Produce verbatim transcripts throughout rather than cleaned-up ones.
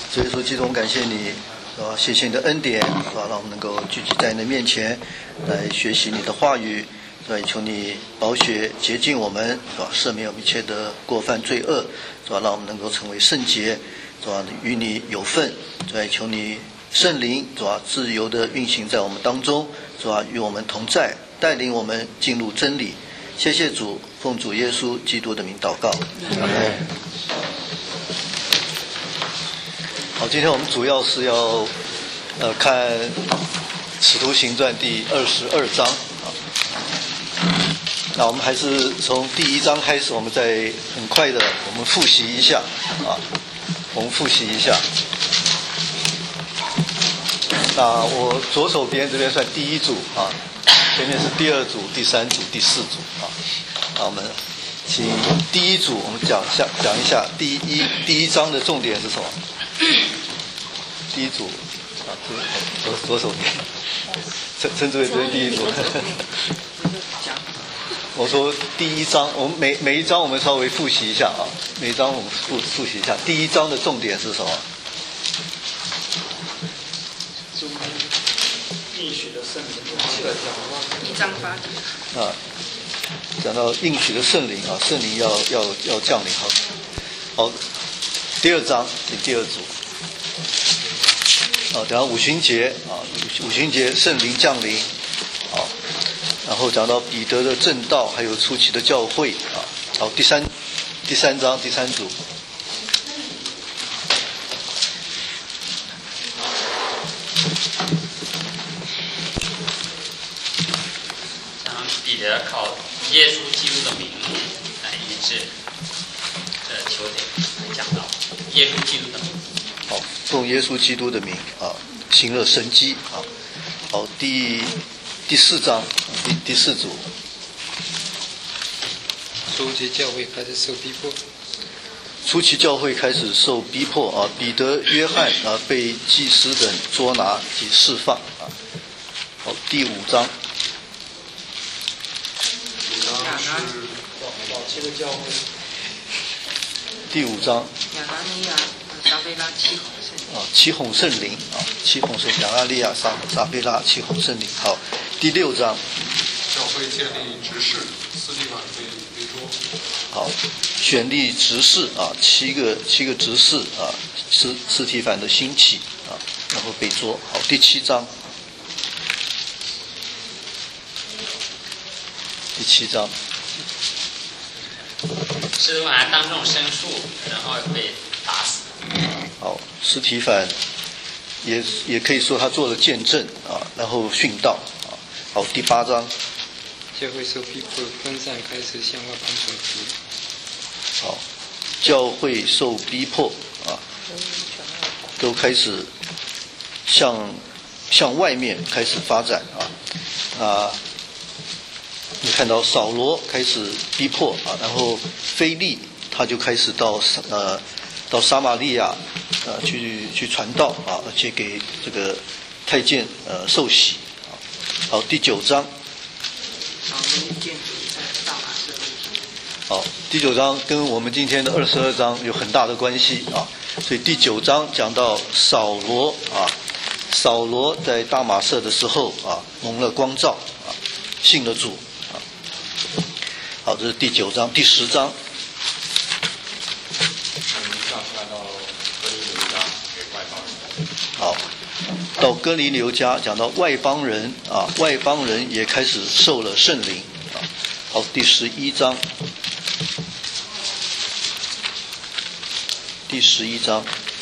主耶稣基督，我们感谢你，是吧？谢谢你的恩典，是吧？让我们能够聚集在你的面前，来学习你的话语，是吧？求你宝血洁净我们，是吧？赦免我们一切的过犯罪恶，是吧？让我们能够成为圣洁，是吧？与你有份，是吧？求你圣灵，是吧？自由的运行在我们当中，是吧？与我们同在，带领我们进入真理。谢谢主，奉主耶稣基督的名祷告，阿们。好，今天我们主要是要呃看《使徒行传》第二十二章啊。那我们还是从第一章开始，我们再很快的我们复习一下啊，我们复习一下。那我左手边这边算第一组啊，前面是第二组、第三组、第四组啊。那我们请第一组我们讲一下讲一下第一第一章的重点是什么？第一组啊，左左手边，称称之为这是第一组。我说第一章，我们每每一章我们稍微复习一下啊，每一章我们复复习一下。第一章的重点是什么？ 应许的圣灵， 一章八节。 啊，讲到应许的圣灵啊，圣灵要要要降临。好，好，第二章第二组。啊，讲到五旬节啊，五旬节圣灵降临，啊，然后讲到彼得的正道，还有初期的教会啊。好，第三第三章第三组。 讲彼得靠耶稣基督的名来医治的求点，讲到耶稣基督的名。 好，奉耶稣基督的名啊，行了神迹啊。好，第第四章第第四组。 初期教会开始受逼迫。 初期教会开始受逼迫啊，彼得、约翰啊被祭司等捉拿及释放啊。好，第五章。 早期的教会。 第五章。 亚拿尼亚、撒贝拉七红圣灵。 啊，七红圣灵啊，七红圣亚拿利亚、撒撒贝拉七红圣灵。好，第六章。 教会建立执事，司提反被被捉。 好，选立执事啊，七个七个执事啊，司司提反的兴起啊，然后被捉。好，第七章。第七章。 司提反当众申诉，然后被打死。 好，司提反也也可以说他做了见证啊，然后殉道啊。好，第八章。 教会受逼迫分散，开始向外邦传福音。 好，教会受逼迫啊，都开始向向外面开始发展啊啊。你看到扫罗开始逼迫啊，然后腓利他就开始到呃到撒玛利亚呃去去传道啊，而且给这个太监呃受洗啊。好，第九章。好，第九章跟我们今天的二十二章有很大的关系啊，所以第九章讲到扫罗啊，扫罗在大马色的时候啊，蒙了光照啊，信了主啊。好，这是第九章，第十章。好，到哥尼流家讲到外邦人啊，外邦人也开始受了圣灵啊。好，第十一章。第十一章。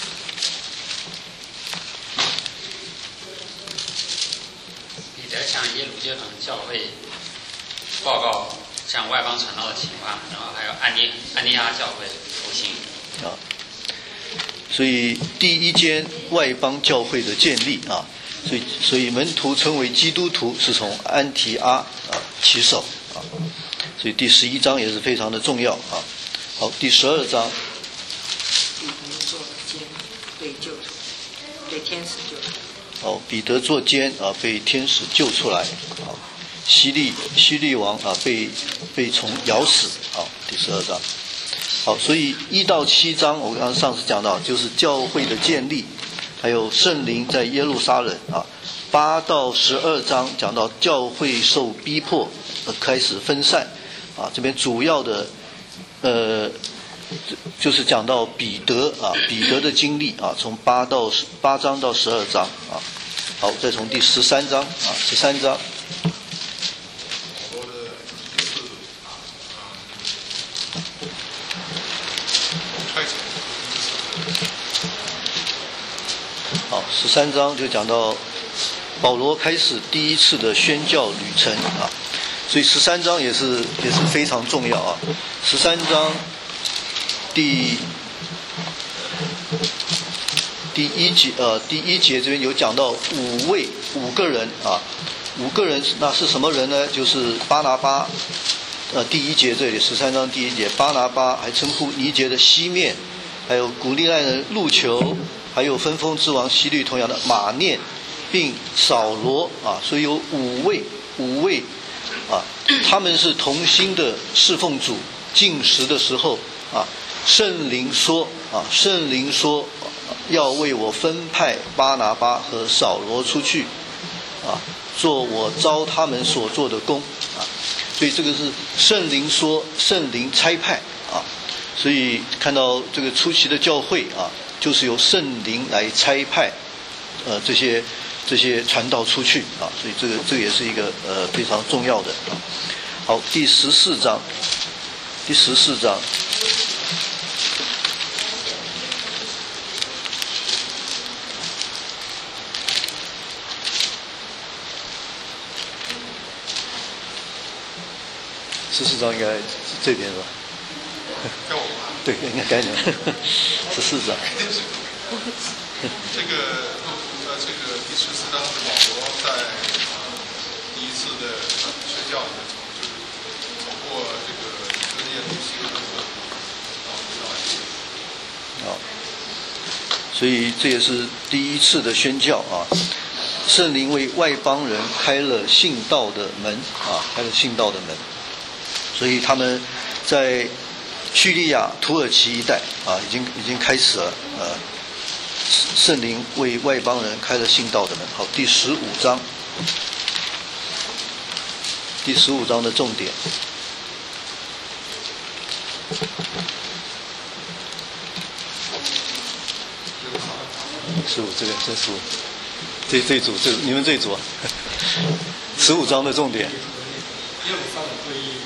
彼得向耶路撒冷教会报告向外邦传道的情况，然后还有安尼安尼亚教会复兴。 啊，所以第一间外邦教会的建立啊，所以所以门徒称为基督徒是从安提阿啊起手啊，所以第十一章也是非常的重要啊。好，第十二章。 被救出，被天使救出。 哦，彼得作监啊，被天使救出来。好，希利希利王啊，被被虫咬死。好，第十二章。 好，所以一到七章，我刚刚上次讲到，就是教会的建立，还有圣灵在耶路撒冷啊。八到十二章讲到教会受逼迫，呃、开始分散啊。这边主要的呃，就是讲到彼得啊，彼得的经历啊，从八到八章到十二章啊。好，再从第十三章啊，十三章。好，十三章就讲到保罗开始第一次的宣教旅程啊，所以十三章也是也是非常重要啊。十三章第第一节呃第一节这边有讲到五位五个人啊，五个人那是什么人呢？就是巴拿巴，呃第一节这里十三章第一节，巴拿巴还称呼尼结的西面，还有古利奈人路求，还有分封之王希律同样的马念，并扫罗啊，所以有五位五位啊，他们是同心的侍奉主。进食的时候啊，圣灵说啊，圣灵说要为我分派巴拿巴和扫罗出去啊，做我招他们所做的工啊，所以这个是圣灵说，圣灵差派啊，所以看到这个初期的教会啊，就是由圣灵来差派呃这些这些传道出去啊，所以这个这个也是一个呃非常重要的啊。好，第十四章，第十四章。十四章应该是这边是吧？对，应该该讲。十四章。 这个呃，这个第十四章是保罗在第一次的宣教里面，就是走过这个以色列旅行的路，到好，所以这也是第一次的宣教啊。圣灵为外邦人开了信道的门啊，开了信道的门。所以他们在叙利亚、土耳其一带啊，已经已经开始了。呃，圣灵为外邦人开了信道的门。好，第十五章，第十五章的重点。十五这个这十五，这这一组这你们这一组啊，十五章的重点。 耶路撒冷会议。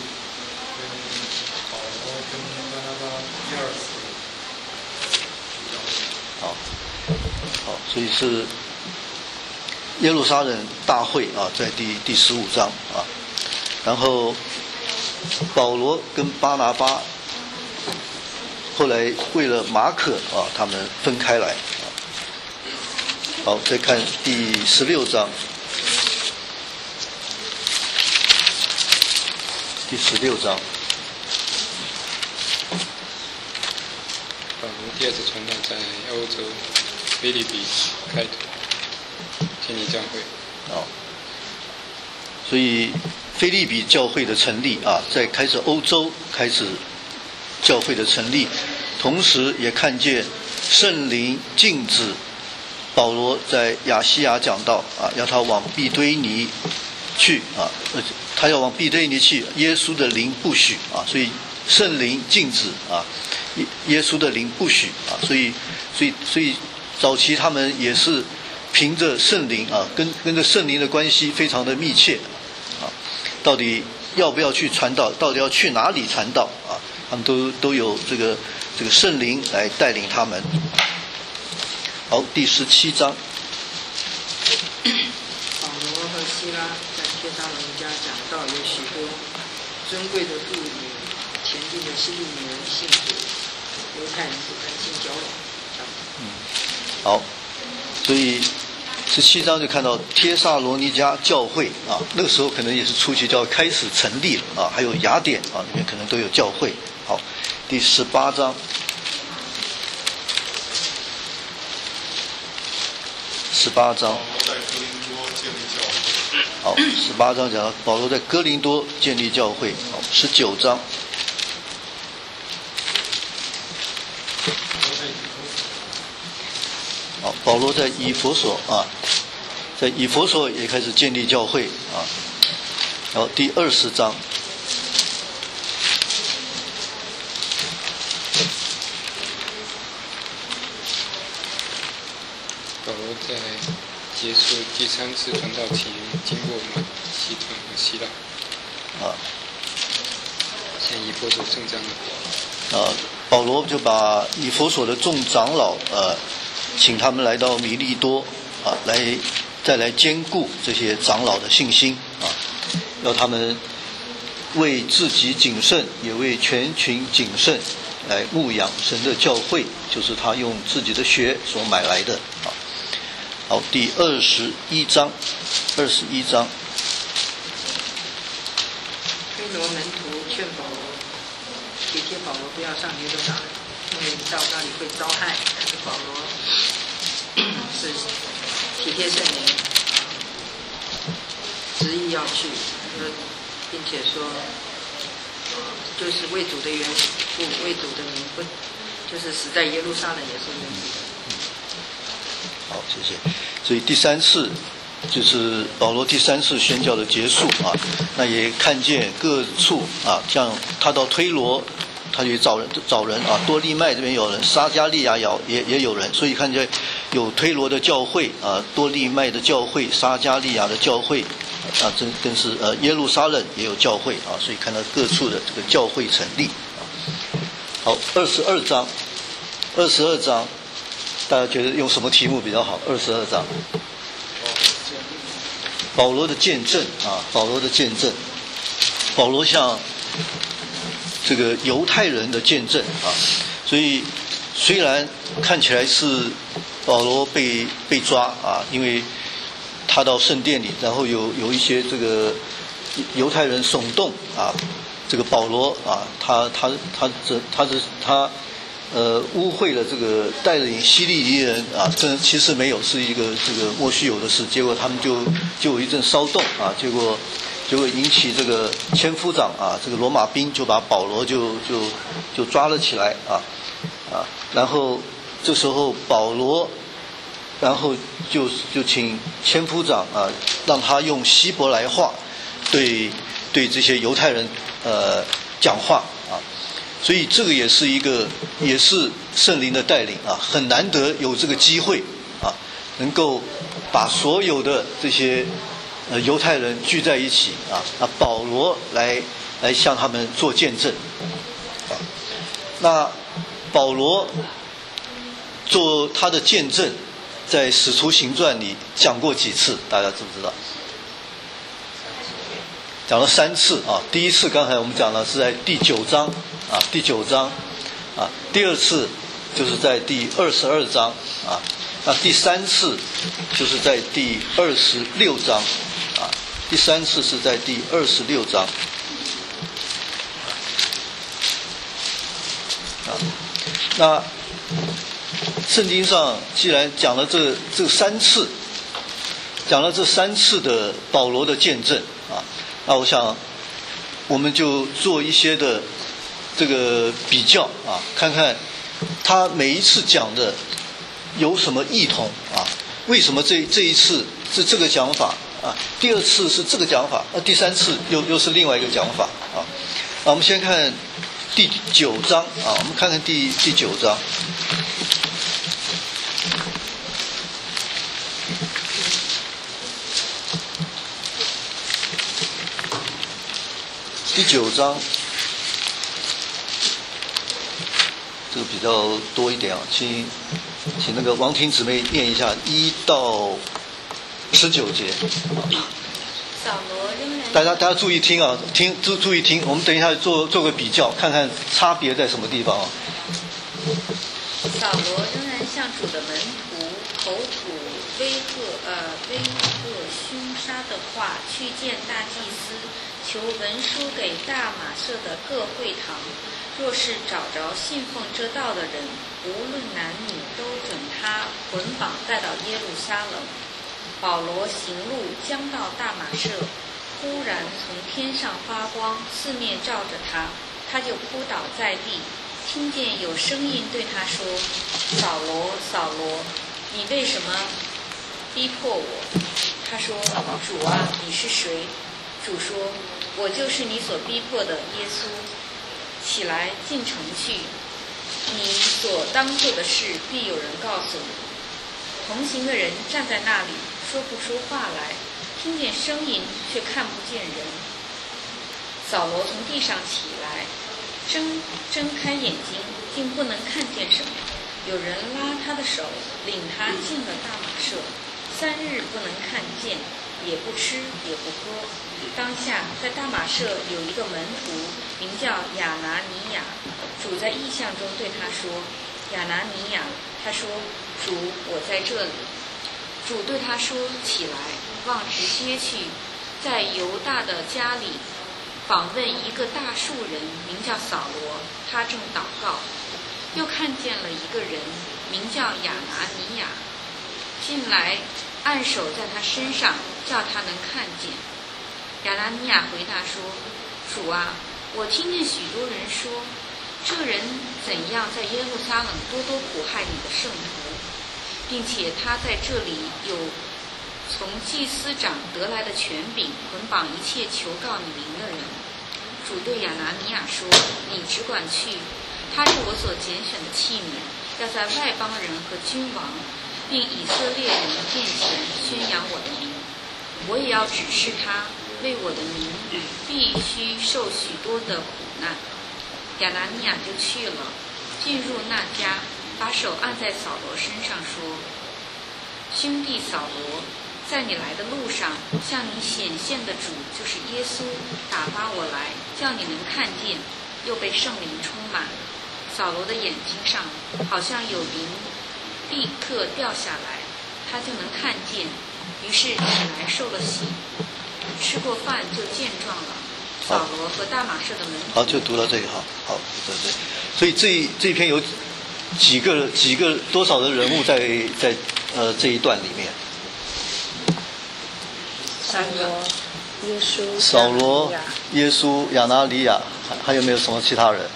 好，好，所以是耶路撒冷大会啊，在第第十五章啊，然后保罗跟巴拿巴后来为了马可啊，他们分开来啊。好，再看第十六章，第十六章。 保罗第二次传道在欧洲腓立比开拓建立教会。 哦，所以腓立比教会的成立啊，在开始欧洲开始教会的成立，同时也看见圣灵禁止保罗在亚细亚讲道啊，要他往庇推尼去啊，他要往庇推尼去，耶稣的灵不许啊，所以圣灵禁止啊。耶稣的灵不许啊，所以，所以，所以早期他们也是凭着圣灵啊，跟跟着圣灵的关系非常的密切啊。到底要不要去传道？到底要去哪里传道啊？他们都都有这个这个圣灵来带领他们。好，第十七章。 保罗和希拉在帖撒罗尼迦讲道，有许多尊贵的妇女、前进的希利尼人信主。犹太人不甘心交往。 嗯，好，所以十七章就看到帖撒罗尼迦教会啊，那个时候可能也是初期教会开始成立了啊，还有雅典啊，里面可能都有教会。好，第十八章，十八章。好，十八章讲到保罗在哥林多建立教会。好，十九章。 啊，保罗在以弗所啊，在以弗所也开始建立教会啊。然后第二十章， 保罗在结束第三次传道期，经过马其顿和希腊， 啊， 向以弗所圣长老。 啊，保罗就把以弗所的众长老呃，请他们来到米利多啊，来再来兼顾这些长老的信心啊，要他们为自己谨慎，也为全群谨慎，来牧养神的教会，就是他用自己的血所买来的啊。好，第二十一章，二十一章。 推罗门徒劝保罗，体贴保罗不要上耶路撒冷，因为到那里会遭害。但是保罗是体贴圣灵，执意要去，并且说，就是为主的缘故，为主的名不，就是死在耶路撒冷也是愿意的。 好，谢谢。所以第三次就是保罗第三次宣教的结束啊，那也看见各处啊，像他到推罗，他就找人找人啊，多利麦这边有人，撒加利亚也也也有人，所以看见有推罗的教会啊，多利麦的教会，撒加利亚的教会啊，真真是呃耶路撒冷也有教会啊，所以看到各处的这个教会成立啊。好，二十二章，二十二章。大家觉得用什么题目比较好？二十二章，保罗的见证啊，保罗的见证，保罗向这个犹太人的见证啊，所以虽然看起来是保罗被被抓啊，因为他到圣殿里，然后有有一些这个犹太人耸动啊，这个保罗啊，他他他这他是他。呃，污秽了这个带领希利尼人啊，这其实没有，是一个这个莫须有的事。结果他们就就有一阵骚动啊，结果结果引起这个千夫长啊，这个罗马兵就把保罗就就就抓了起来啊啊，然后这时候保罗，然后就就请千夫长啊，让他用希伯来话对对这些犹太人呃讲话啊。所以这个也是一个，也是圣灵的带领啊，很难得有这个机会啊，能够把所有的这些呃犹太人聚在一起啊，那保罗来来向他们做见证啊。那保罗做他的见证，在《使徒行传》里讲过几次？大家知不知道？讲了三次啊。第一次刚才我们讲了是在第九章。啊，第九章，啊，第二次就是在第二十二章，啊，那第三次就是在第二十六章，啊，第三次是在第二十六章，啊，那圣经上既然讲了这这三次，讲了这三次的保罗的见证，啊，那我想我们就做一些的。这个比较啊，看看他每一次讲的有什么异同啊？为什么这这一次是这个讲法啊？第二次是这个讲法，那第三次又又是另外一个讲法啊？啊，我们先看第九章啊，我们看看第第九章。第九章。这个比较多一点啊，请请那个王婷姊妹念一下一到十九节。 扫罗仍然大家大家注意听啊，听注注意听，我们等一下做做个比较，看看差别在什么地方啊。 扫罗仍然向主的门徒口吐威吓呃威吓凶杀的话，去见大祭司，求文书给大马色的各会堂。若是找着信奉这道的人，无论男女，都准他捆绑带到耶路撒冷。保罗行路将到大马色，忽然从天上发光，四面照着他，他就扑倒在地，听见有声音对他说：“扫罗，扫罗， 你为什么逼迫我？”他说：“主啊，你是谁？”主说：“我就是你所逼迫的耶稣。起来，进城去，你所当做的事必有人告诉你。”同行的人站在那里，说不出话来，听见声音却看不见人。扫罗从地上起来，睁睁开眼睛，竟不能看见什么。有人拉他的手，领他进了大马舍，三日不能看见，也不吃也不喝。当下在大马舍有一个门徒，名叫亚拿尼亚。主在异象中对他说：“亚拿尼亚。”他说：“主，我在这里。”主对他说：“起来，往直街去，在犹大的家里访问一个大树人，名叫扫罗，他正祷告。又看见了一个人，名叫亚拿尼亚，进来按手在他身上，叫他能看见。”亚拿尼亚回答说：“主啊，我听见许多人说，这人怎样在耶路撒冷多多苦害你的圣徒，并且他在这里有从祭司长得来的权柄，捆绑一切求告你名的人。”主对亚拿尼亚说：“你只管去，他是我所拣选的器皿，要在外邦人和君王并以色列人面前宣扬我的名。我也要指示他，为我的名必须受许多的苦难。”亚拿尼亚就去了，进入那家，把手按在扫罗身上说：“兄弟扫罗，在你来的路上，向你显现的主就是耶稣，打发我来，叫你能看见。”又被圣灵充满，扫罗的眼睛上好像有灵立刻掉下来，他就能看见，于是起来受了洗，吃过饭就健壮了。扫罗和大马士的门徒。 好，就读到这里。好，好，对对。所以这这篇有几个几个多少的人物在在呃这一段里面？ 三个，耶稣、 扫罗、耶稣、亚拿尼亚，还还有没有什么其他人？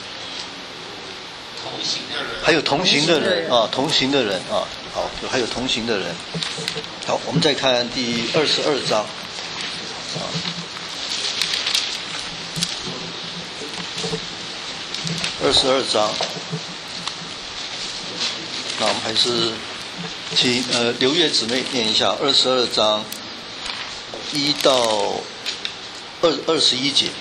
同行的人， 还有同行的人啊，同行的人啊，好，就还有同行的人。好，我们再看第二十二章啊。二十二章，那我们还是请呃刘月姊妹念一下二十二章一到二二十一节。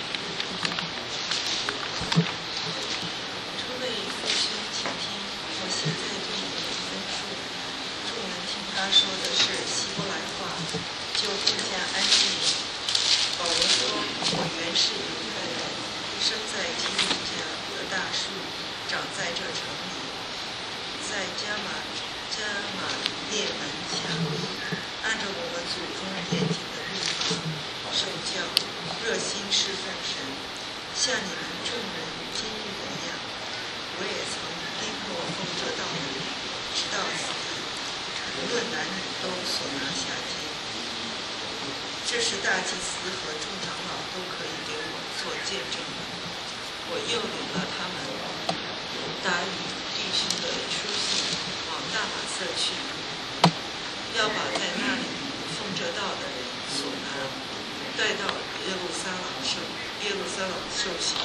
诸位父兄，请听，我现在对你们分述，众人听他说的是希伯来话，就更加安静。保罗说：“我原是犹太人，生在基督家。大树长在这城里，在加马加马列门墙，按照我们祖宗严谨的律法受教，热心侍奉神，像你们众人今日一样。我也曾逼迫奉这道的人，直到死，无论男女都所拿下监。这是大祭司和众长老都可以给我做见证的。我又领了他们打与弟兄的书信往大马色去，要把在那里奉这道的人所拿带到耶路撒冷受耶路撒冷受刑。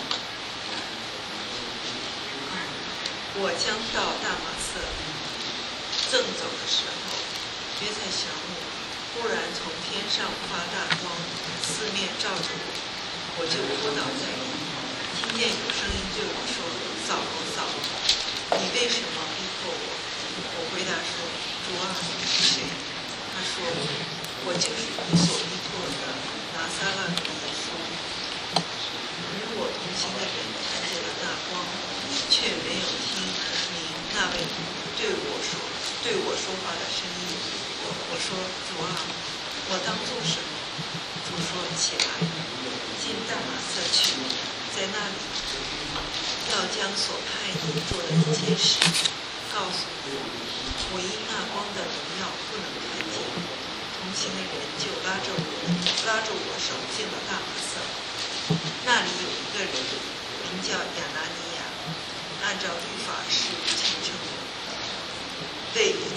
我将到大马色，正走的时候，约在晌午，忽然从天上发大光，四面照着我，我就扑倒在地。听见有声音对我说：“扫罗，扫罗，你为什么逼迫我？”我回答说：“主啊，你是谁？”他说：“我就是你所逼迫的拿撒勒的耶稣。”与我同行的人看见了大光，却没有听明那位对我说对我说话的声音。我说：“主啊，我当做什么？”主说：“起来，进大马色去。在那里，要将所派你做的一切事告诉我。”我因那光的荣耀不能看见，同行的人就拉着我，拉着我手进了大马色。那里有一个人，名叫亚拿尼亚，按照律法是虔诚的，为一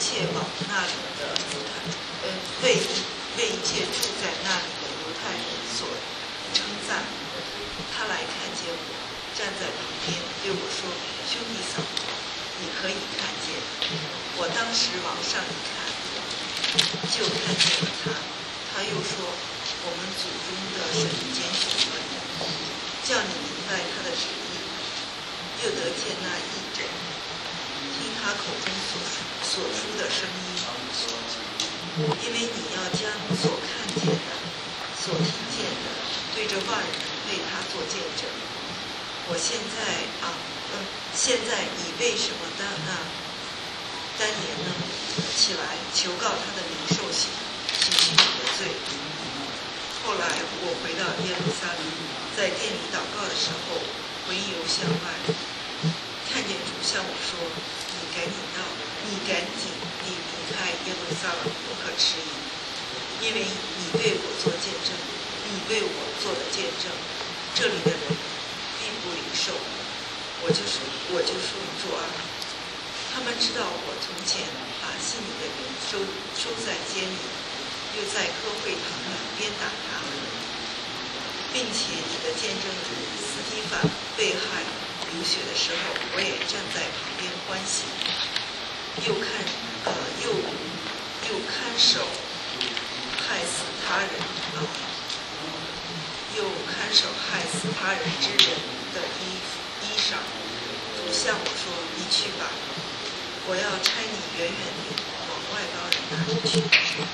切往那里的犹太，呃，为为一切住在那里的犹太人所称赞。他来看见我，站在旁边对我说：“兄弟扫罗，你可以看见。”我当时往上一看，就看见了他。他又说：“我们祖宗的神拣选了你，叫你明白他的旨意，又得见那义者，听他口中所所出的声音，因为你要将所看见的、所听见的，对着万人为他做见证。我现在啊，嗯，现在你为什么单啊单言呢？起来，求告他的灵受洗，洗去你的罪。”后来我回到耶路撒冷，在店里祷告的时候，魂游向外，看见主向我说：“你赶紧到，你赶紧你离开耶路撒冷，不可迟疑，因为你为我做见证，你为我做的见证，这里的人必不领受。”我就是我就说：“主啊，他们知道我从前把信你的人收收在监里，又在科会堂里鞭打他们，并且你的见证人斯提反被害流血的时候，我也站在旁边欢喜，又看呃又又看守害死他人啊、呃，又看守害死他人之人的衣衣裳。主向我说：“你去吧，我要差你远远地往外邦人那里去。”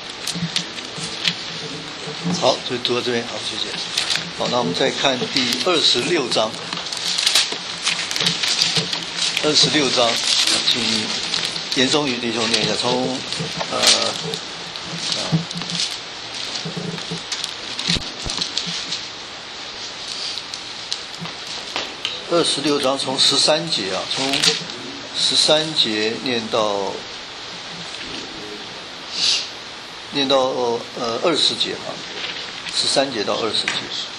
好，就读到这边，好，谢谢。好，那我们再看第二十六章。二十六章，请严宗宇弟兄念一下，从呃啊二十六章从十三节啊，从十三节念到念到呃二十节啊，十三节到二十节。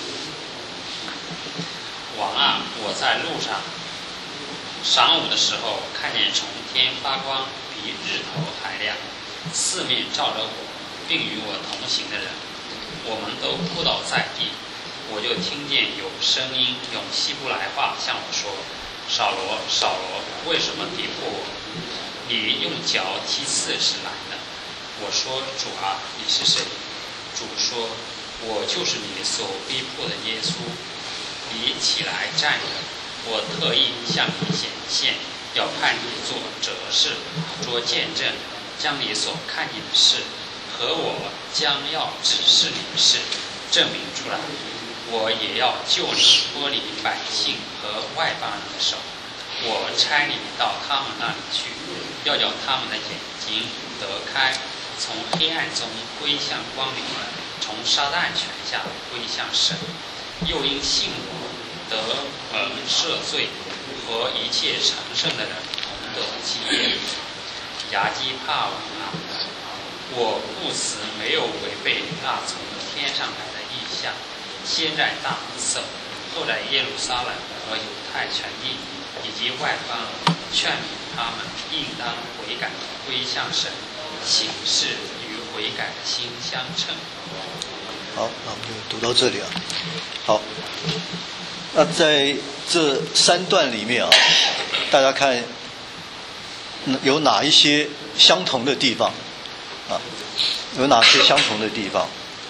王啊，我在路上，晌午的时候，看见从天发光，比日头还亮，四面照着我，并与我同行的人，我们都扑倒在地。我就听见有声音用希伯来话向我说：“扫罗，扫罗，为什么逼迫我？你用脚踢刺史来呢？”我说：“主啊，你是谁？”主说：“我就是你所逼迫的耶稣。你起来站着，我特意向你显现，要派你做哲士，做见证，将你所看见的事和我将要指示你的事证明出来。我也要救你脱离百姓和外邦人的手。我差你到他们那里去，要叫他们的眼睛得开，从黑暗中归向光明，从撒旦权下归向神。又因信我，得蒙赦罪，和一切成圣的人同得基业。亚基帕王啊，我不辞没有违背那从天上来的意象，先在大马色，后在耶路撒冷和犹太全地以及外邦，劝勉他们应当悔改，归向神，行事与悔改的心相称。 好，那我们就读到这里啊。好，那在这三段里面啊，大家看有哪一些相同的地方啊？有哪些相同的地方？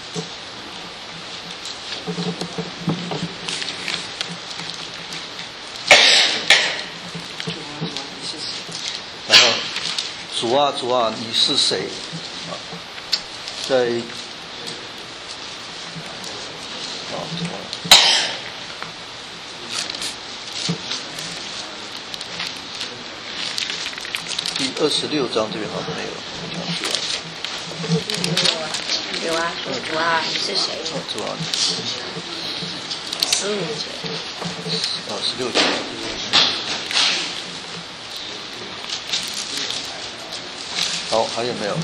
然后，主啊，主啊，你是谁？啊，在。第二十六章这边好像没有， 有啊，说主啊，你是谁？ 主啊， 十五节。 哦，十六节。好，还有没有？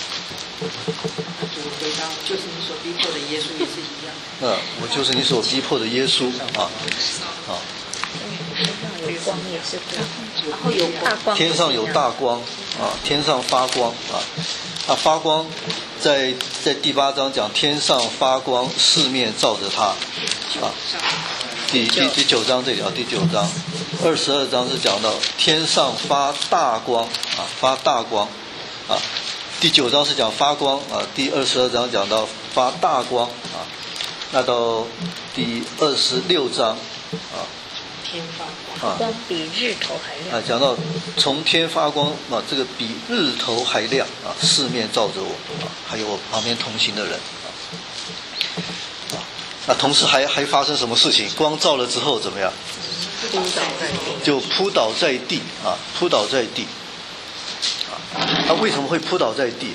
就回到，就是你所逼迫的耶稣也是一样。 嗯，我就是你所逼迫的耶稣啊啊。 有光也是光，然后有大光。 天上有大光啊，天上发光啊，啊发光在在第八章讲天上发光，四面照着它啊。第第第九章这里啊，第九章二十二章是讲到天上发大光啊，发大光啊。第九章是讲发光啊，第二十二章讲到发大光啊。那到第二十六章啊， 天发光， 光比日头还亮啊，讲到从天发光啊，这个比日头还亮啊，四面照着我啊，还有我旁边同行的人啊。啊那同时还还发生什么事情？光照了之后怎么样？ 扑倒在地， 就扑倒在地啊，扑倒在地啊。他为什么会扑倒在地啊？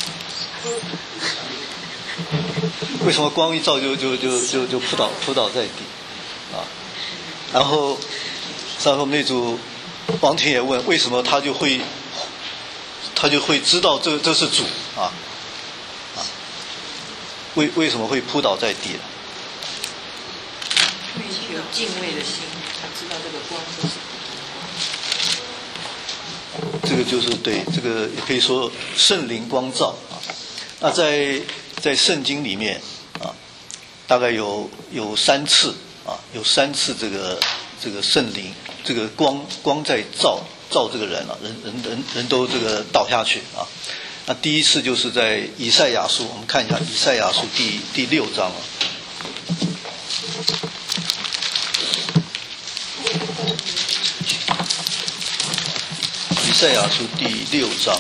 为什么光一照就就就就就扑倒扑倒在地啊？然后上后那组王婷也问，为什么他就会他就会知道这这是主啊啊？为为什么会扑倒在地呢？ 有敬畏的心，他知道这个光是什么。 这个就是对，这个也可以说圣灵光照啊。那在在圣经里面啊，大概有有三次啊，有三次这个这个圣灵这个光光在照照这个人啊，人人人人都这个倒下去啊。那第一次就是在以赛亚书，我们看一下以赛亚书第第六章啊。以赛亚书第六章，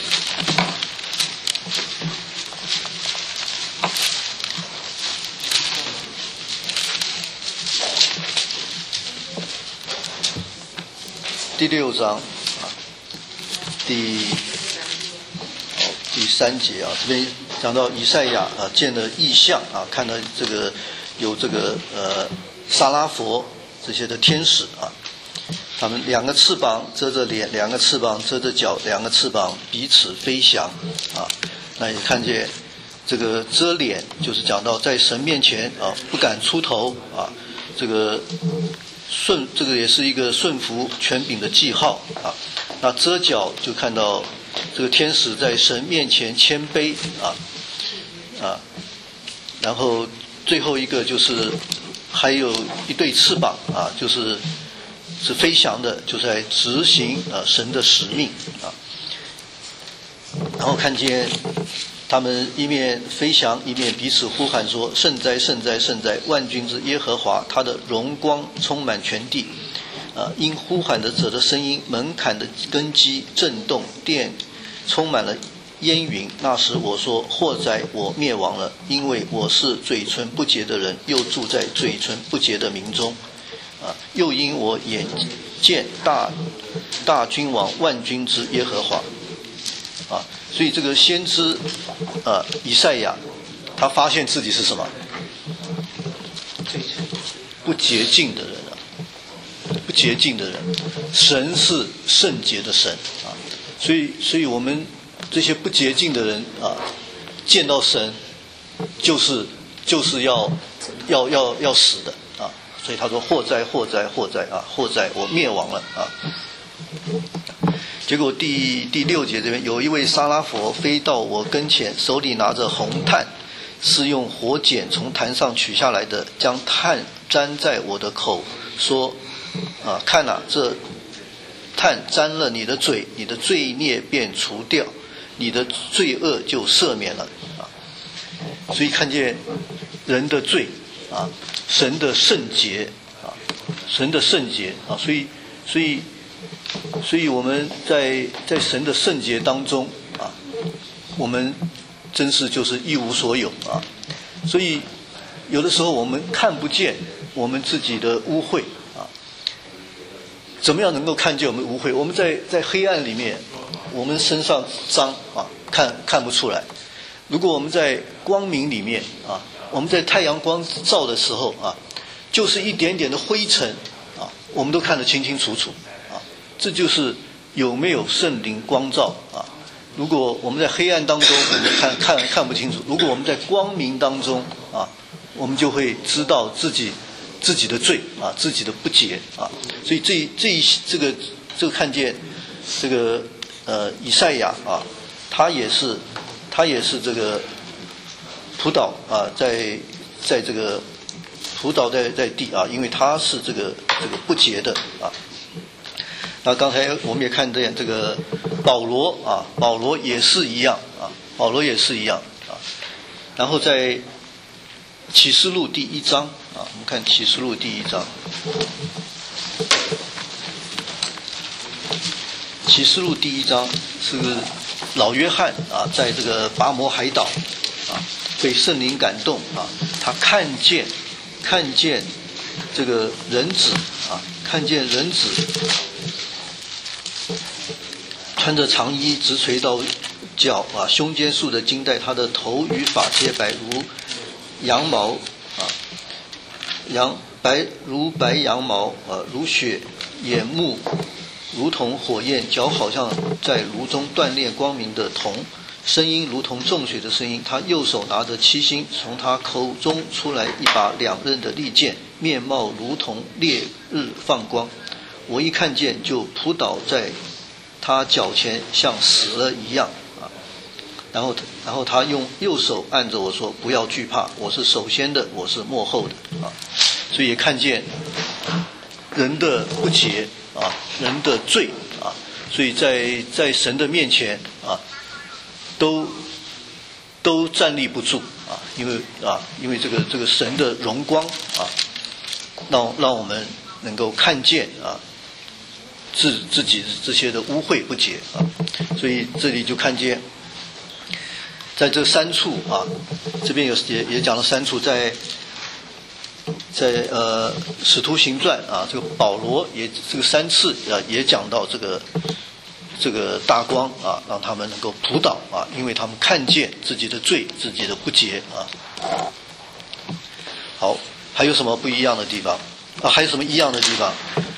第六章啊，第第三节啊，这边讲到以赛亚啊见了异象啊，看到这个有这个呃撒拉佛这些的天使啊。他们两个翅膀遮着脸，两个翅膀遮着脚，两个翅膀彼此飞翔啊。那也看见这个遮脸，就是讲到在神面前啊不敢出头啊。这个顺，这个也是一个顺服权柄的记号啊。那遮脚就看到这个天使在神面前谦卑啊啊。然后最后一个就是还有一对翅膀啊，就是。是飞翔的，就是在执行啊神的使命啊。然后看见他们一面飞翔，一面彼此呼喊说：“圣哉，圣哉，圣哉！万军之耶和华，他的荣光充满全地。”啊，因呼喊的者的声音，门槛的根基震动，殿充满了烟云。那时我说：“祸哉，我灭亡了，因为我是嘴唇不洁的人，又住在嘴唇不洁的民中。”啊！又因我眼见大大君王万军之耶和华，啊！所以这个先知啊以赛亚，他发现自己是什么？不洁净的人啊，不洁净的人。神是圣洁的神啊，所以所以我们这些不洁净的人啊，见到神就是就是要要要要死的。所以他说：“祸哉，祸哉，祸哉啊！祸哉，我灭亡了啊！”结果第第六节这边有一位撒拉佛飞到我跟前，手里拿着红炭，是用火剪从坛上取下来的，将炭沾在我的口，说：“啊，看啊，这炭沾了你的嘴，你的罪孽便除掉，你的罪恶就赦免了啊！”所以看见人的罪啊。神的圣洁啊，神的圣洁啊，所以，所以，所以我们在在神的圣洁当中啊，我们真是就是一无所有啊。所以有的时候我们看不见我们自己的污秽啊，怎么样能够看见我们污秽？我们在在黑暗里面，我们身上脏啊，看看不出来。如果我们在光明里面啊。我们在太阳光照的时候啊，就是一点点的灰尘啊，我们都看得清清楚楚啊。这就是有没有圣灵光照啊。如果我们在黑暗当中，我们看看看不清楚；如果我们在光明当中啊，我们就会知道自己自己的罪啊，自己的不洁啊，所以这这一这个这个看见这个呃以赛亚啊，他也是他也是这个扑倒啊，在在这个扑倒在在地啊，因为他是这个这个不洁的啊。那刚才我们也看见这个保罗啊，保罗也是一样啊，保罗也是一样啊。然后在启示录第一章啊，我们看启示录第一章，启示录第一章是老约翰啊，在这个拔摩海岛啊，被圣灵感动啊，他看见看见这个人子啊，看见人子。穿着长衣，直垂到脚啊，胸间束着金带，他的头与发皆白如羊毛啊，羊白如白羊毛啊，如雪，眼目如同火焰，脚好像在炉中锻炼光明的铜，声音如同众水的声音。他右手拿着七星，从他口中出来一把两刃的利剑，面貌如同烈日放光。我一看见就扑倒在他脚前，像死了一样啊。然后，然后他用右手按着我说：“不要惧怕，我是首先的，我是末后的啊。”所以也看见人的不洁啊，人的罪啊，所以在在神的面前啊，都都站立不住啊，因为啊，因为这个这个神的荣光啊，让让我们能够看见啊。自自己这些的污秽不洁啊，所以这里就看见，在这三处啊，这边有也也讲了三处，在在呃《使徒行传》啊，这个保罗也这个三次啊也讲到这个这个大光啊，让他们能够扑倒啊，因为他们看见自己的罪、自己的不洁啊。好，还有什么不一样的地方啊？还有什么一样的地方？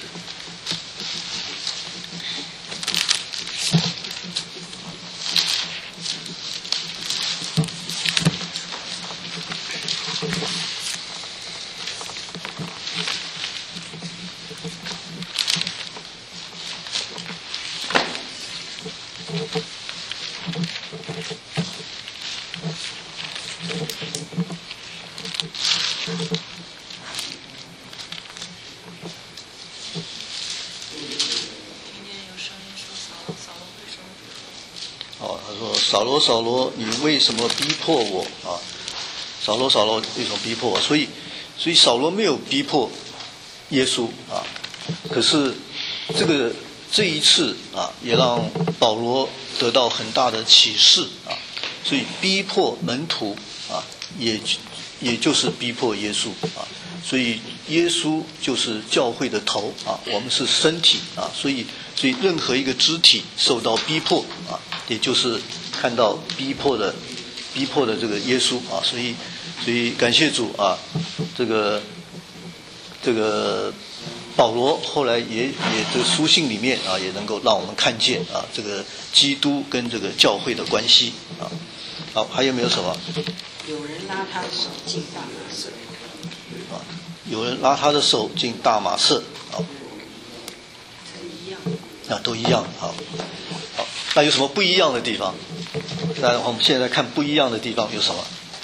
扫罗扫罗，你为什么逼迫我啊？扫罗扫罗，为什么逼迫我？所以，所以扫罗没有逼迫耶稣啊。可是这个这一次啊，也让保罗得到很大的启示啊。所以逼迫门徒啊，也也就是逼迫耶稣啊。所以耶稣就是教会的头啊，我们是身体啊。所以，所以任何一个肢体受到逼迫啊，也就是看到逼迫的逼迫的这个耶稣啊，所以所以感谢主啊，这个这个保罗后来也也这个书信里面啊，也能够让我们看见啊，这个基督跟这个教会的关系啊。好，还有没有什么？ 有人拉他的手进大马色啊，有人拉他的手进大马色啊， 一样啊，都一样。好，好，那有什么不一样的地方？那我们现在看不一样的地方有什么？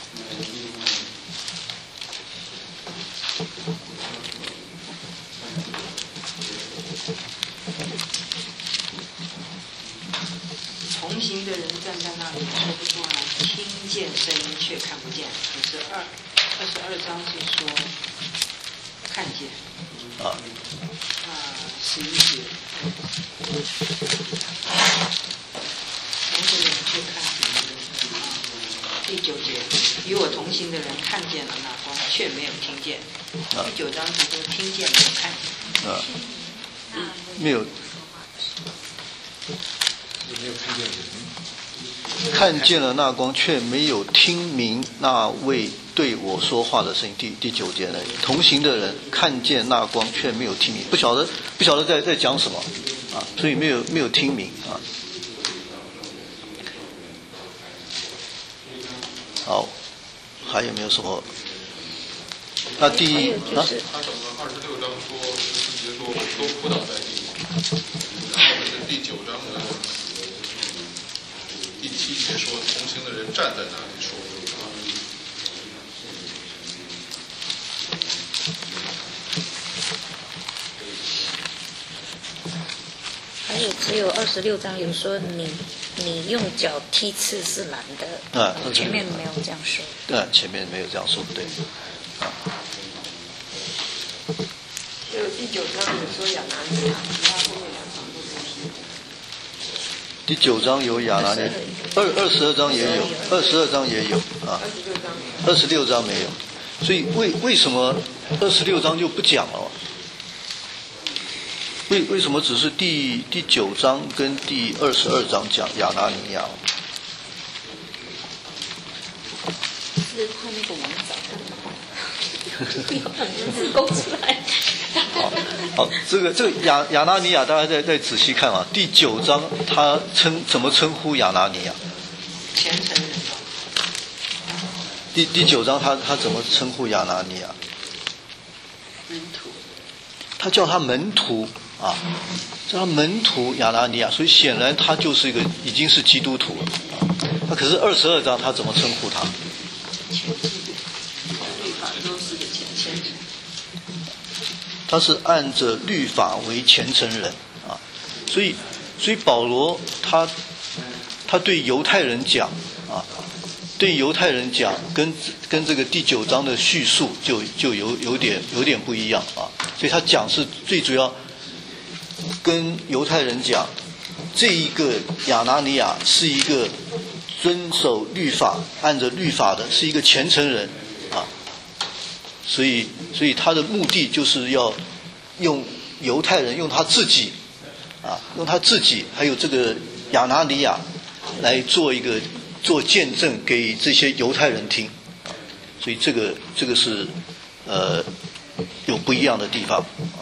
同行的人站在那里说不出来，听见声音却看不见。可是二二十二章是说看见啊， 啊十一节，同行的人却看不见。第九节，与我同行的人看见了那光，却没有听见。第九章是说听见没有看见。 啊，没有。 没有看见人， 看见了那光，却没有听明那位对我说话的声音。第第九节呢，同行的人看见那光，却没有听明，不晓得不晓得在在讲什么啊，所以没有没有听明啊。好，还有没有什么那第一啊， 他整个二十六章说十四节说都扑倒在地，然后是第九章的第七节说同行的人站在那里说。 还有只有二十六章有说你你用脚踢刺是难的， 啊， 前面没有这样说。 对、啊，前面没有这样说，对，啊。 只有第九章有说亚拿尼亚，其他后面两章都不是。 第九章有亚拿尼，二二十二章也有，二十二章也有啊， 二十六章， 二十六章没有，所以为为什么二十六章就不讲了？为为什么只是第第九章跟第二十二章讲亚拿尼亚？ 是他那个网找的，很字勾出来。 好，好，这个这个亚亚拿尼亚，大家再再仔细看啊。第九章他称怎么称呼亚拿尼亚？ 虔诚人。 第第九章他他怎么称呼亚拿尼亚？ 门徒。 他叫他门徒啊，叫他门徒亚拿尼亚，所以显然他就是一个已经是基督徒了啊。那可是二十二章他怎么称呼他？ 律法都是个虔诚人。 他是按着律法为虔诚人啊，所以所以保罗他他对犹太人讲啊，对犹太人讲跟跟这个第九章的叙述就就有有点有点不一样啊，所以他讲是最主要跟犹太人讲，这一个亚拿尼亚是一个遵守律法按着律法的，是一个虔诚人啊。所以，所以他的目的就是要用犹太人，用他自己，啊，用他自己，还有这个亚拿尼亚，来做一个做见证给这些犹太人听，啊，所以这个这个是呃有不一样的地方，啊。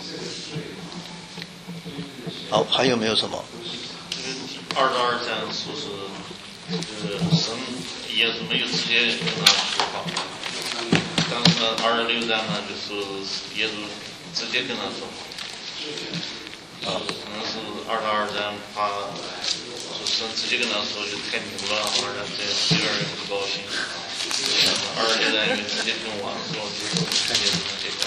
好，还有没有什么？ 二十二章说是这个神也是没有直接跟他说话。但是呢，二十六章呢，就是耶稣直接跟他说，啊，可能是二十二章怕说神直接跟他说就太牛了，好让这十二人不高兴。二十六章因为直接跟王说，就是看见这个。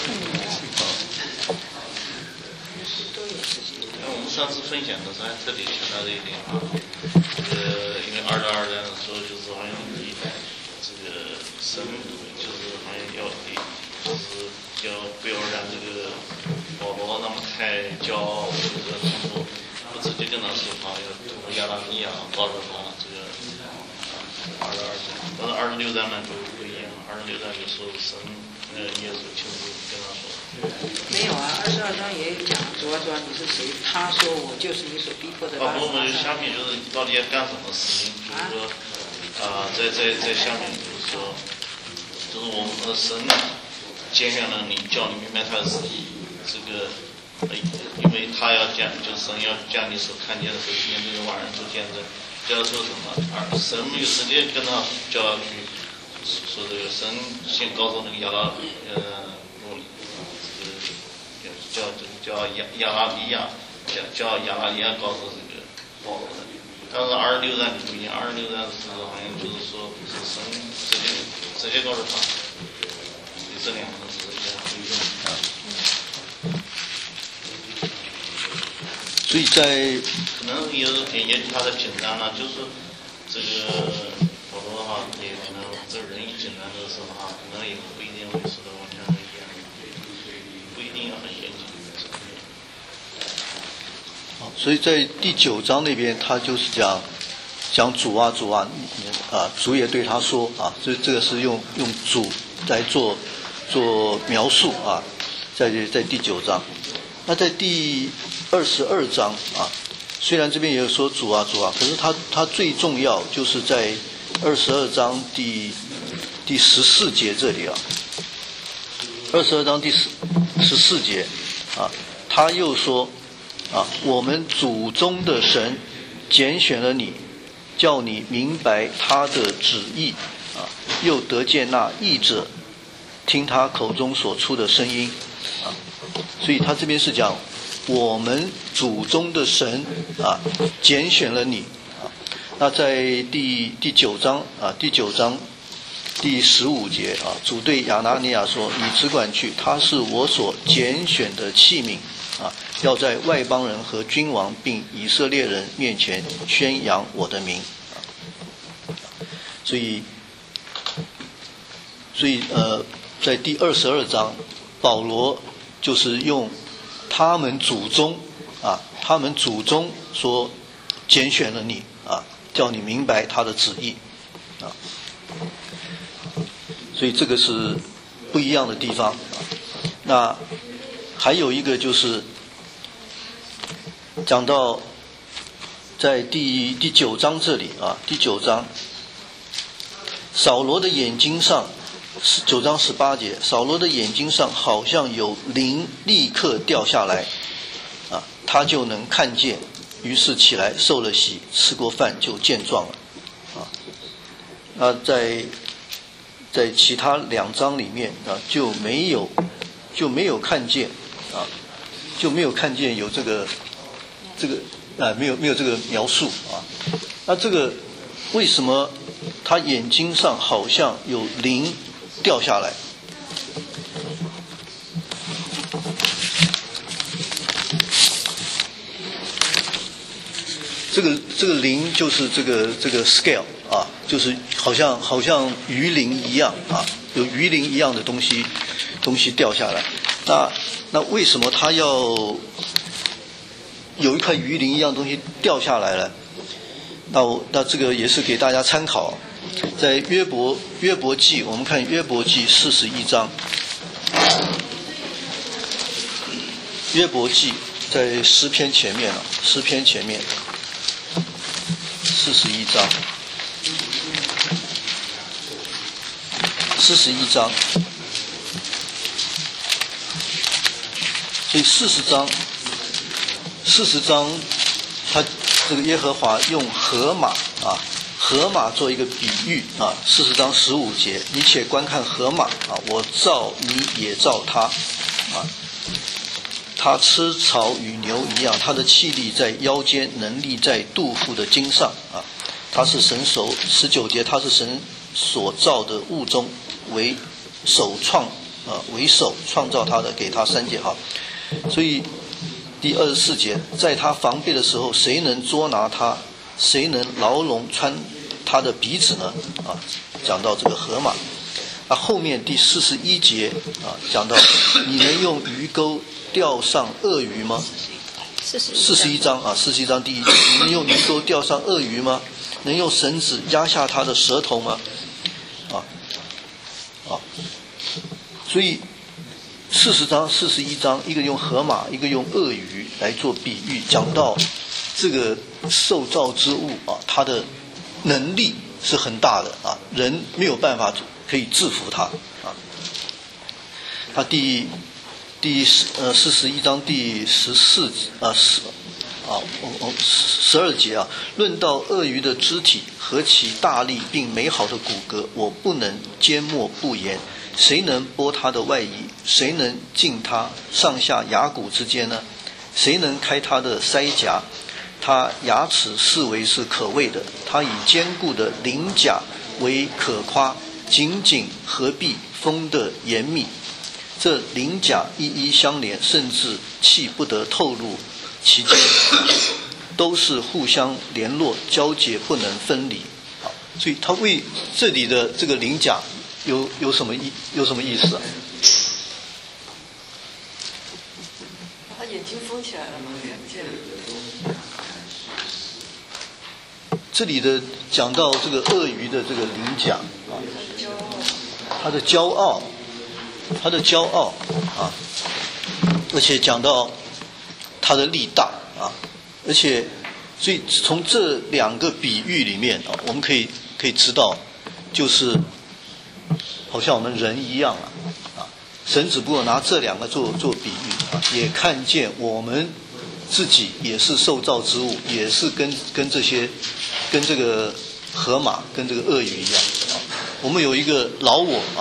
那我们上次分享的时候还特别强调这一点啊，呃，因为二十二章的时候就是好像你这个神。就是好像要就是要不要让这个保罗那么太骄傲，就是说不直接跟他说话，要通过亚拿尼亚告诉他这个二十二章，但是二十六章呢就不一样，二十六章就说神呃耶稣亲自跟他说。 没有啊，二十二章也有讲，主啊主啊你是谁？他说我就是你所逼迫的。 啊，不不，下面就是到底要干什么事情？就是说啊、呃，在在在下面就是说。就是我们的神拣选了你，叫你明白他的旨意。这个，因为他要讲，就是神要将你所看见的、所听见这个万人做见证。叫他说什么？而神没有直接跟他叫他去说这个，神先告诉那个亚拉呃，这个叫叫亚亚拉比亚，叫叫亚拉比亚告诉这个保罗的。但是二十六章不一样，二十六章是好像就是说是神直接。直接告诉他，这两个是一样不一样。 所以在可能也是也也他的紧张了，就是这个保罗的话，也可能这人一紧张的时候哈，可能也不一定会说的完全一样，不一定要很严谨。 好，所以在第九章那边，他就是讲。讲主啊主啊，啊主也对他说啊，这这个是用用主来做做描述啊，在在第九章，那在第二十二章啊，虽然这边也有说主啊主啊，可是他他最重要就是在二十二章第第十四节这里啊，二十二章第十十四节啊，他又说啊，我们祖宗的神拣选了你。叫你明白他的旨意啊，又得见那义者， 听他口中所出的声音啊。所以他这边是讲我们祖宗的神啊拣选了你啊。那在第第九章啊第九章第十五节啊，主对亚拿尼亚说：“你只管去，他是我所拣选的器皿啊，要在外邦人和君王并以色列人面前宣扬我的名。”啊，所以，所以呃，在第二十二章，保罗就是用他们祖宗啊，他们祖宗说拣选了你啊，叫你明白他的旨意啊。所以这个是不一样的地方。那还有一个就是讲到在第第九章这里啊，第九章扫罗的眼睛上，九章十八节，扫罗的眼睛上好像有灵立刻掉下来啊，他就能看见，于是起来受了洗，吃过饭就健壮了啊。那在在其他两章里面啊，就没有就没有看见啊，就没有看见有这个这个啊，没有没有这个描述啊。那这个为什么他眼睛上好像有灵掉下来？这个这个灵就是这个这个 scale 啊，就是好像好像鱼鳞一样啊，有鱼鳞一样的东西东西掉下来。那那为什么他要有一块鱼鳞一样东西掉下来了？那我那这个也是给大家参考，在约伯约伯记，我们看约伯记四十一章，约伯记在诗篇前面啊，诗篇前面。四十一章，四十一章，所以四十章，四十章，他这个耶和华用河马啊，河马做一个比喻啊。四十章十五节，你且观看河马啊，我造你也造它啊。他吃草与牛一样，他的气力在腰间，能力在肚腹的经上啊。他是神手十九节，他是神所造的物中为首创啊，为首创造他的，给他三节号。所以第二十四节，在他防备的时候，谁能捉拿他？谁能牢笼穿他的鼻子呢？啊，讲到这个河马。啊，后面第四十一节啊，讲到你能用鱼钩钓上鳄鱼吗？四十一章啊，四十一章第一节，你能用鱼钩钓上鳄鱼吗？能用绳子压下它的舌头吗？啊啊，所以四十章、四十一章，一个用河马，一个用鳄鱼来做比喻，讲到这个受造之物啊，它的能力是很大的啊，人没有办法可以制服它啊。他第第十呃四十一章第十四啊十啊哦哦十二节啊，论到鳄鱼的肢体何其大力并美好的骨骼，我不能缄默不言。谁能剥它的外衣？谁能进它上下牙骨之间呢？谁能开它的腮颊？它牙齿视为是可畏的，它以坚固的鳞甲为可夸，紧紧合璧，封得严密。这鳞甲一一相连，甚至气不得透露其间，都是互相联络，交结不能分离。好，所以他为这里的这个鳞甲有有什么意有什么意思啊？ 他眼睛封起来了吗？看不见了。 这里的讲到这个鳄鱼的这个鳞甲啊，他的骄傲，他的骄傲啊，而且讲到他的力大啊，而且所以从这两个比喻里面啊，我们可以可以知道，就是好像我们人一样啊，啊，神只不过拿这两个做做比喻啊，也看见我们自己也是受造之物，也是跟跟这些跟这个河马跟这个鳄鱼一样啊，我们有一个老我啊，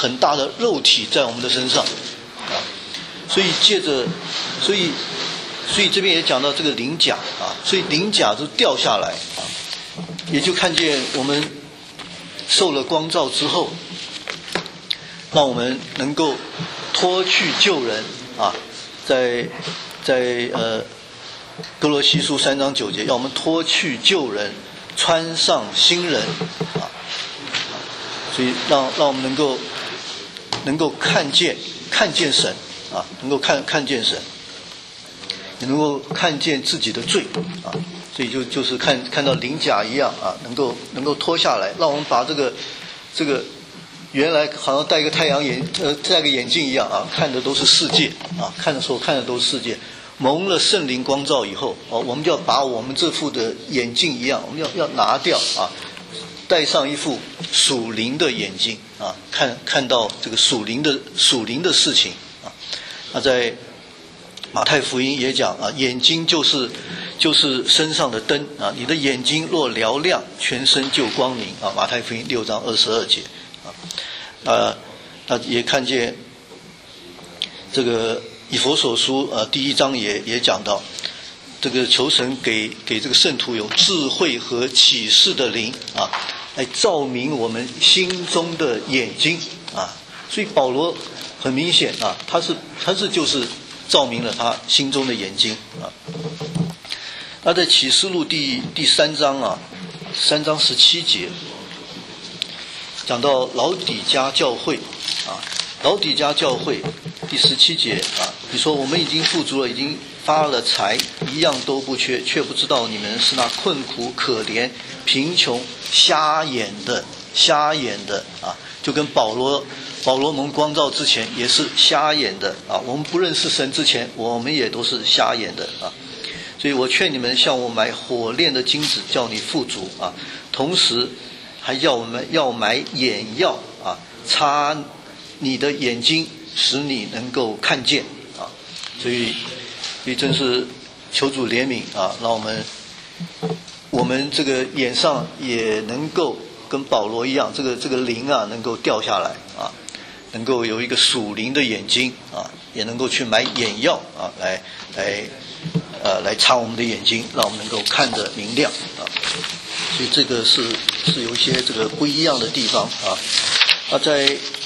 很大的肉体在我们的身上啊，所以借着，所以所以这边也讲到这个鳞甲啊，所以鳞甲就掉下来啊，也就看见我们受了光照之后，让我们能够脱去旧人啊，在在呃哥罗西书三章九节，要我们脱去旧人，穿上新人啊，所以让让我们能够能够看见看见神啊，能够看看见神，也能够看见自己的罪啊，所以就就是看看到鳞甲一样啊，能够能够脱下来，让我们把这个这个原来好像戴一个太阳眼呃戴个眼镜一样啊，看的都是世界啊，看的时候看的都是世界。蒙了圣灵光照以后，哦，我们就要把我们这副的眼镜一样，我们要要拿掉啊，戴上一副属灵的眼睛啊，看看到这个属灵的属灵的事情啊。那在马太福音也讲啊，眼睛就是就是身上的灯啊，你的眼睛若嘹亮，全身就光明啊。马太福音六章二十二节啊，呃，那也看见这个。以弗所书呃第一章也也讲到，这个求神给给这个圣徒有智慧和启示的灵啊，来照明我们心中的眼睛啊。所以保罗很明显啊，他是他是就是照明了他心中的眼睛啊。那在启示录第第三章啊，三章十七节讲到老底嘉教会啊，老底嘉教会第十七节啊，你说我们已经富足了，已经发了财，一样都不缺，却不知道你们是那困苦、可怜、贫穷、瞎眼的，瞎眼的啊，就跟保罗保罗蒙光照之前也是瞎眼的啊，我们不认识神之前，我们也都是瞎眼的啊。所以我劝你们向我买火炼的金子，叫你富足啊，同时还要我们要买眼药啊，擦你的眼睛，使你能够看见啊，所以，所以真是求主怜悯啊，让我们我们这个眼上也能够跟保罗一样，这个这个灵啊能够掉下来啊，能够有一个属灵的眼睛啊，也能够去买眼药啊，来来呃来擦我们的眼睛，让我们能够看得明亮啊。所以这个是是有一些这个不一样的地方啊。啊，在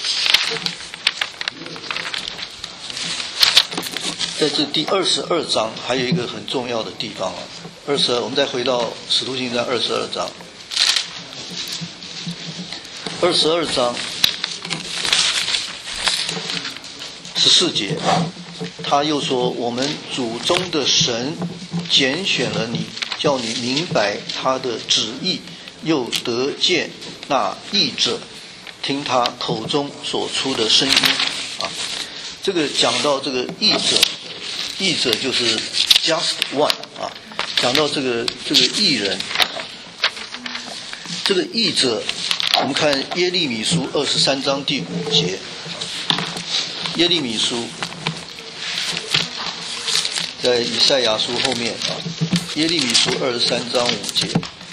在这第二十二章还有一个很重要的地方啊，二十二，我们再回到使徒行传二十二章，二十二章十四节，他又说：“我们祖宗的神拣选了你，叫你明白他的旨意，又得见那译者，听他口中所出的声音。”啊，这个讲到这个译者。译者就是 just one 啊，讲到这个这个译人啊，这个译者，我们看耶利米书二十三章第五节，耶利米书在以赛亚书后面啊，耶利米书二十三章五节。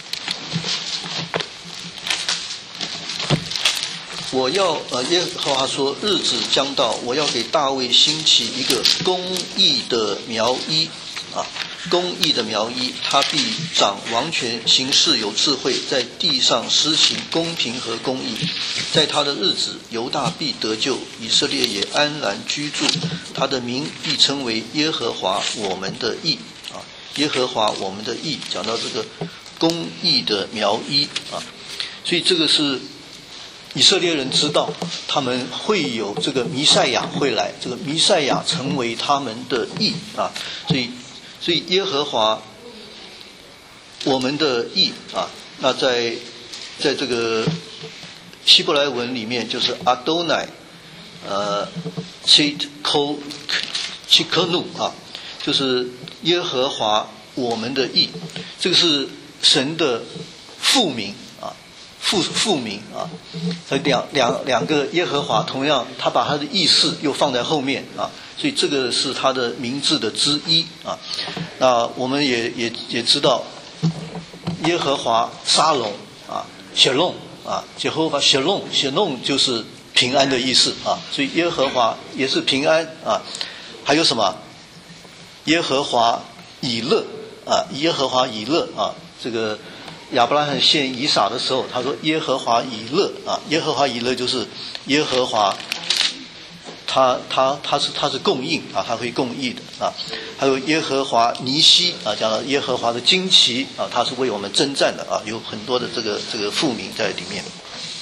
我要呃，耶和华说，日子将到，我要给大卫兴起一个公义的苗裔啊，公义的苗裔，他必掌王权，行事有智慧，在地上施行公平和公义。在他的日子，犹大必得救，以色列也安然居住，他的名必称为耶和华我们的义啊，耶和华我们的义。讲到这个公义的苗裔啊，所以这个是以色列人知道他们会有这个弥赛亚会来，这个弥赛亚成为他们的义啊，所以所以耶和华我们的义啊，那在在这个希伯来文里面就是阿多乃呃切科切科努啊，就是耶和华我们的义，这个是神的父名啊。父父名啊，所以两两两个耶和华，同样他把他的意思又放在后面啊，所以这个是他的名字的之一啊。那我们也也也知道，耶和华沙龙啊，谢龙啊，耶和华谢龙，谢龙就是平安的意思啊，所以耶和华也是平安啊。还有什么？耶和华以勒啊，耶和华以勒啊，这个亚伯拉罕献以撒的时候，他说耶和华以勒啊，耶和华以勒就是耶和华，他他他是他是供应啊，他会供应的啊。还有耶和华尼西啊，讲到耶和华的旌旗啊，他是为我们征战的啊，有很多的这个这个父名在里面。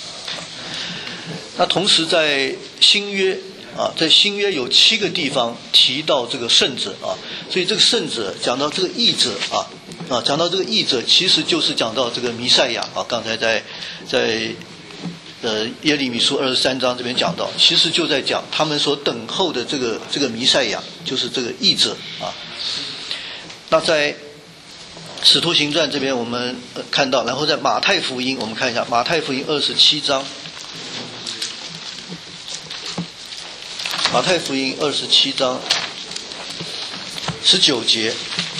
那同时在新约啊，在新约有七个地方提到这个圣者啊，所以这个圣者讲到这个义者啊啊，讲到这个义者，其实就是讲到这个弥赛亚啊。刚才在在呃耶利米书二十三章这边讲到，其实就在讲他们所等候的这个这个弥赛亚，就是这个义者啊。那在使徒行传这边我们、呃、看到，然后在马太福音我们看一下马太福音二十七章。马太福音二十七章十九节，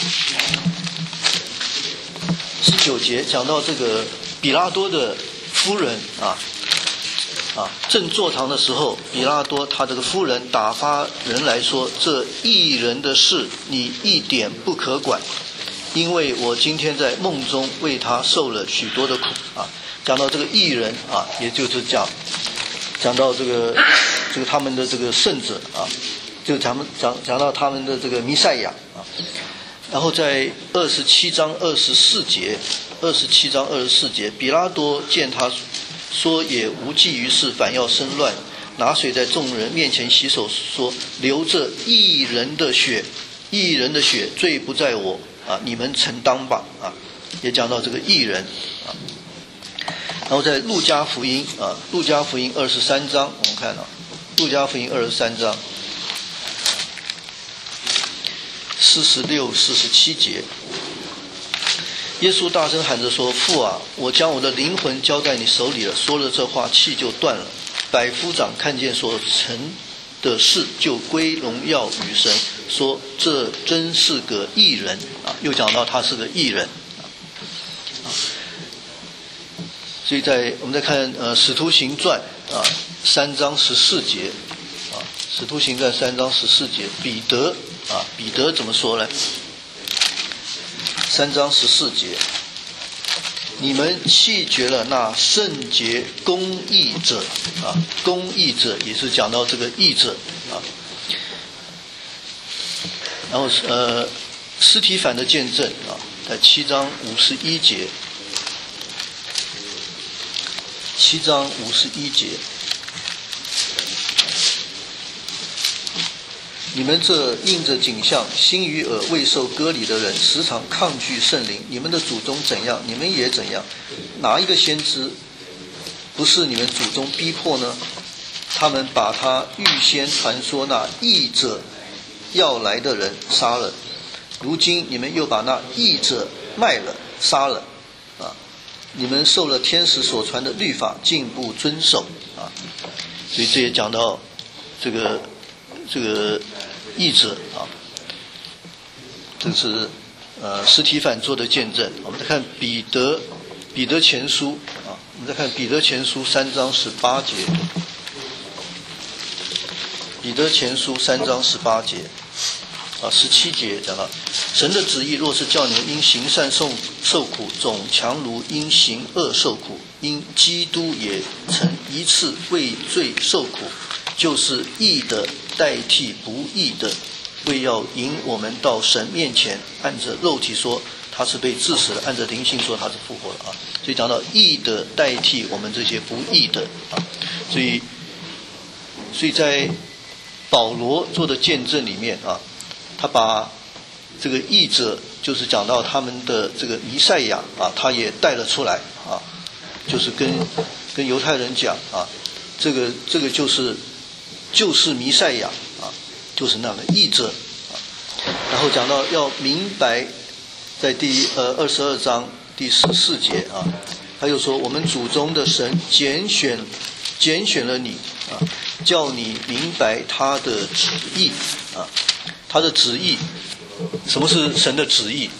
十九节讲到这个比拉多的夫人啊啊，正坐堂的时候，比拉多他这个夫人打发人来说：“这义人的事，你一点不可管，因为我今天在梦中为他受了许多的苦啊。”讲到这个义人啊，也就是讲讲到这个。这个他们的这个圣者啊，就咱们讲讲到他们的这个弥赛亚啊，然后在二十七章二十四节，二十七章二十四节，比拉多见他说也无济于事，反要生乱，拿水在众人面前洗手，说：“流着义人的血，义人的血，罪不在我啊，你们承担吧啊。”也讲到这个义人啊。然后在路加福音啊，路加福音二十三章，我们看到。路加福音二十三章四十六、四十七节，耶稣大声喊着说：“父啊，我将我的灵魂交在你手里了。”说了这话，气就断了。百夫长看见所成的事，就归荣耀与神，说：“这真是个义人啊！”又讲到他是个义人啊。所以在我们再看呃《使徒行传》啊。三章十四节啊，使徒行传三章十四节，彼得啊，彼得怎么说呢？三章十四节，你们弃绝了那圣洁公义者啊，公义者也是讲到这个义者啊。然后呃，司提反的见证啊，在七章五十一节，七章五十一节。你们这应着景象，心与耳未受割礼的人，时常抗拒圣灵。你们的祖宗怎样，你们也怎样。哪一个先知不是你们祖宗逼迫呢？他们把他预先传说那义者要来的人杀了，如今你们又把那义者卖了杀了啊！你们受了天使所传的律法，竟不遵守啊！所以这也讲到这个这个义者啊，这是呃司提反做的见证。我们再看彼得彼得前书啊，我们再看彼得前书三章十八节。彼得前书三章十八节啊，十七节讲到，神的旨意若是叫你们因行善受受苦，总强如因行恶受苦。因基督也曾一次为罪受苦，就是义的代替不义的，为要引我们到神面前。按着肉体说他是被治死的，按着灵性说他是复活的啊。所以讲到义的代替我们这些不义的啊，所以所以在保罗做的见证里面啊，他把这个义者就是讲到他们的这个弥赛亚啊，他也带了出来啊，就是跟跟犹太人讲啊，这个这个就是就是弥赛亚啊，就是那个义者啊。然后讲到要明白，在第呃二十二章第十四节啊，他又说我们祖宗的神拣选拣选了你啊，叫你明白他的旨意啊，他的旨意。什么是神的旨意？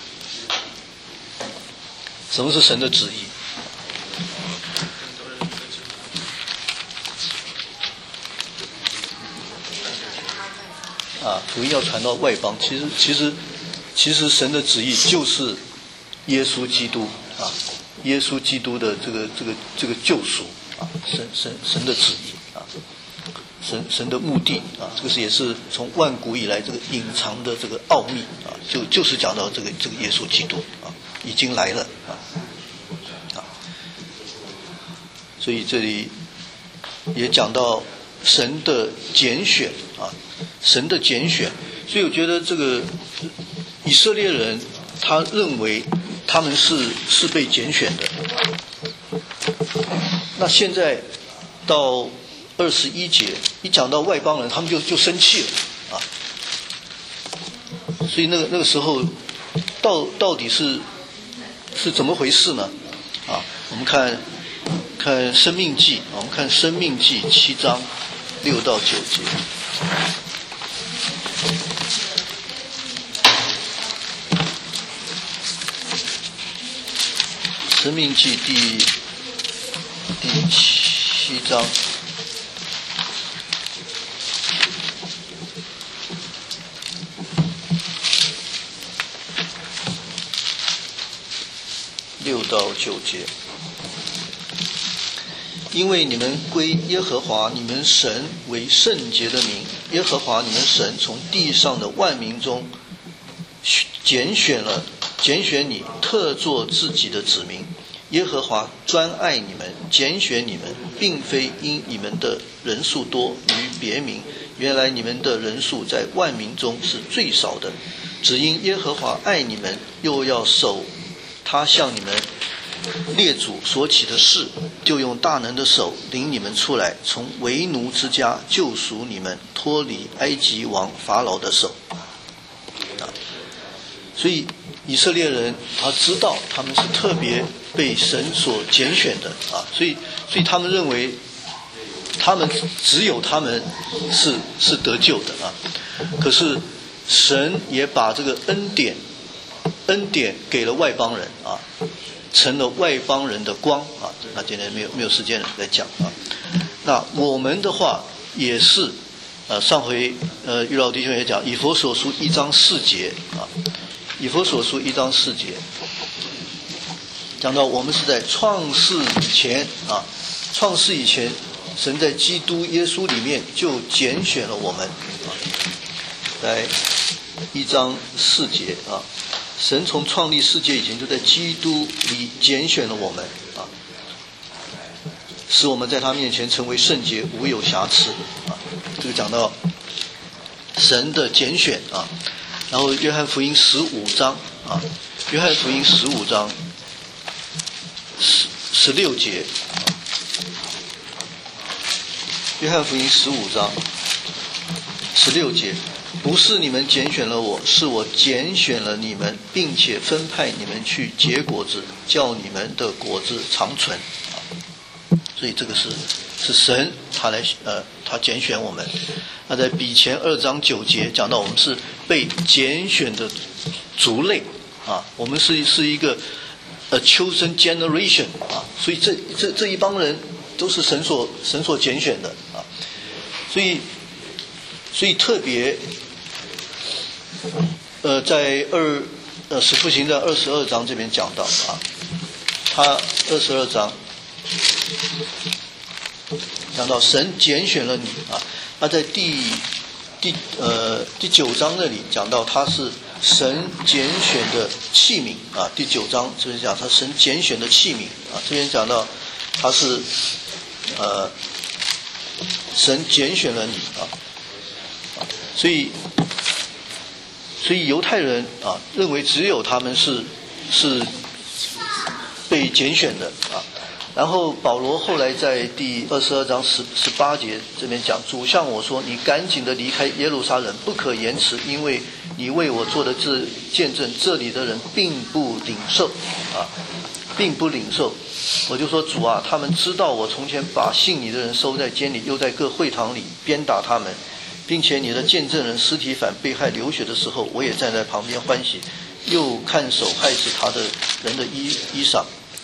什么是神的旨意？ 啊，福音要传到外邦，其实其实其实神的旨意就是耶稣基督啊，耶稣基督的这个这个这个救赎啊，神神神的旨意啊，神神的目的啊，这个是也是从万古以来这个隐藏的这个奥秘啊，就就是讲到这个这个耶稣基督啊，已经来了啊啊，所以这里也讲到神的拣选啊，神的拣选，所以我觉得这个以色列人他认为他们是是被拣选的，那现在到二十一节一讲到外邦人，他们就就生气了啊，所以那个那个时候到到底是是怎么回事呢？啊，我们看看生命记，我们看生命记七章六到九节。生命记第第七章六到九节。因为你们归耶和华你们神为圣洁的名，耶和华你们神从地上的万民中拣选了拣选你，特作自己的子民。耶和华专爱你们，拣选你们，并非因你们的人数多于别民，原来你们的人数在万民中是最少的，只因耶和华爱你们，又要守他向你们列祖所起的事，就用大能的手领你们出来，从为奴之家救赎你们，脱离埃及王法老的手。所以以色列人他知道他们是特别被神所拣选的啊，所以所以他们认为他们只有他们是是得救的啊。可是神也把这个恩典恩典给了外邦人啊，成了外邦人的光啊。那今天没有没有时间来讲啊。那我们的话也是呃上回呃玉老弟兄也讲以弗所书一章四节啊。以弗所书一章四节讲到我们是在创世以前啊，创世以前神在基督耶稣里面就拣选了我们啊，在一章四节啊，神从创立世界以前就在基督里拣选了我们啊，使我们在他面前成为圣洁无有瑕疵啊，这个讲到神的拣选啊。然后约翰福音十五章啊，约翰福音十五章十十六节，约翰福音十五章十六节，不是你们拣选了我，是我拣选了你们，并且分派你们去结果子，叫你们的果子长存啊。所以这个是是神他来呃他拣选我们。那在比前二章九节讲到我们是被拣选的族类啊，我们是是一个呃 chosen generation 啊，所以这这这一帮人都是神所神所拣选的啊，所以所以特别呃在二呃使徒行传二十二章这边讲到啊，他二十二章讲到神拣选了你啊。那在第第呃第九章那里讲到他是神拣选的器皿啊，第九章这边讲他神拣选的器皿啊，这边讲到他是呃神拣选了你啊，所以所以犹太人啊认为只有他们是是被拣选的啊。然后保罗后来在第二十二章十十八节这边讲，主向我说，你赶紧的离开耶路撒冷，不可延迟，因为你为我做的这见证，这里的人并不领受啊，并不领受。我就说主啊，他们知道我从前把信你的人收在监里，又在各会堂里鞭打他们，并且你的见证人司提反被害流血的时候，我也站在旁边欢喜，又看守害死他的人的衣衣裳。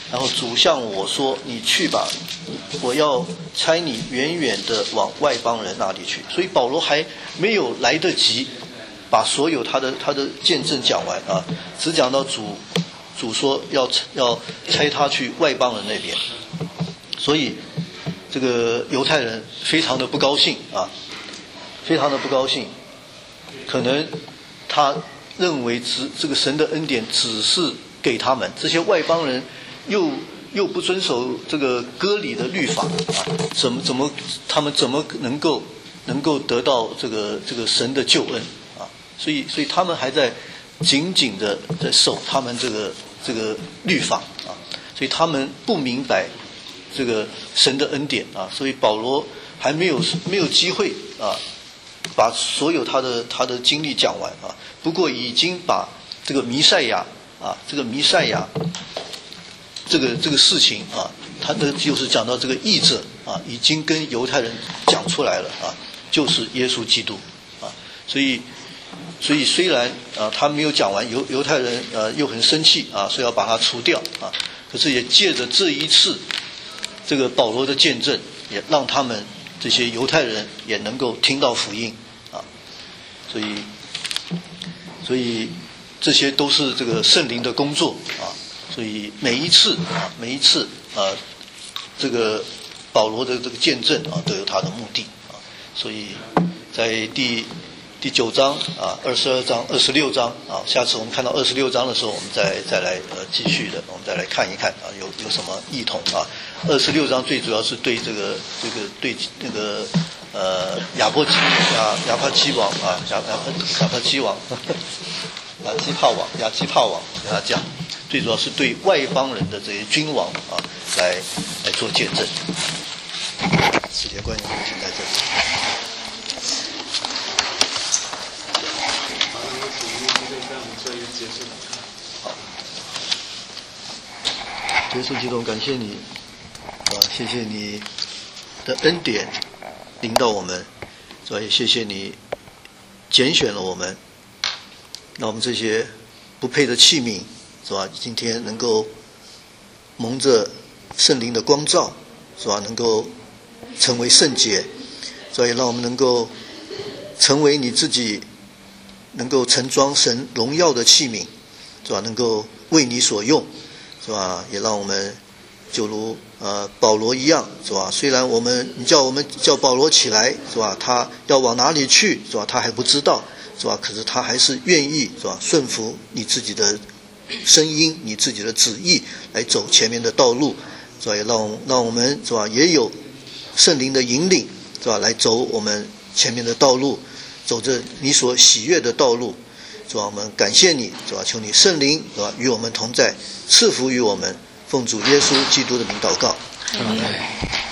然后主向我说：“你去吧，我要差你远远的往外邦人那里去。”所以保罗还没有来得及把所有他的他的见证讲完啊，只讲到主主说要要差他去外邦人那边，所以这个犹太人非常的不高兴啊，非常的不高兴，可能他认为只这个神的恩典只是给他们这些外邦人。又又不遵守这个割礼的律法啊，怎么怎么他们怎么能够能够得到这个这个神的救恩啊？所以所以他们还在紧紧的在守他们这个这个律法啊，所以他们不明白这个神的恩典啊，所以保罗还没有没有机会啊，把所有他的他的经历讲完啊。不过已经把这个弥赛亚啊，这个弥赛亚。这个这个事情啊，他的就是讲到这个义者啊，已经跟犹太人讲出来了啊，就是耶稣基督啊，所以所以虽然啊他没有讲完，犹犹太人呃又很生气啊，说要把他除掉啊，可是也借着这一次这个保罗的见证，也让他们这些犹太人也能够听到福音啊，所以所以这些都是这个圣灵的工作啊。所以每一次啊，每一次啊，这个保罗的这个见证啊，都有他的目的啊。所以在第第九章啊、二十二章、二十六章啊，下次我们看到二十六章的时候，我们再再来呃继续的，我们再来看一看啊，有有什么异同啊？二十六章最主要是对这个这个对那个呃亚波基亚亚帕基王啊，亚亚帕亚帕基王，亚基帕王亚基帕王给他讲。最主要是对外邦人的这些君王啊，来来做见证。时间关系，我停在这里。好，耶稣基督，感谢你啊，谢谢你的恩典领导我们，所以谢谢你拣选了我们，让我们这些不配的器皿。是吧？今天能够蒙着圣灵的光照，是吧？能够成为圣洁，所以让我们能够成为你自己能够盛装神荣耀的器皿，是吧？能够为你所用，是吧？也让我们就如呃保罗一样，是吧？虽然我们你叫我们叫保罗起来，是吧？他要往哪里去，是吧？他还不知道，是吧？可是他还是愿意，是吧？顺服你自己的声音，你自己的旨意来走前面的道路，所以让让我们是吧也有圣灵的引领，是吧？来走我们前面的道路，走着你所喜悦的道路，是吧？我们感谢你，是吧？求你圣灵，是吧？与我们同在，赐福于我们，奉主耶稣基督的名祷告。 阿们。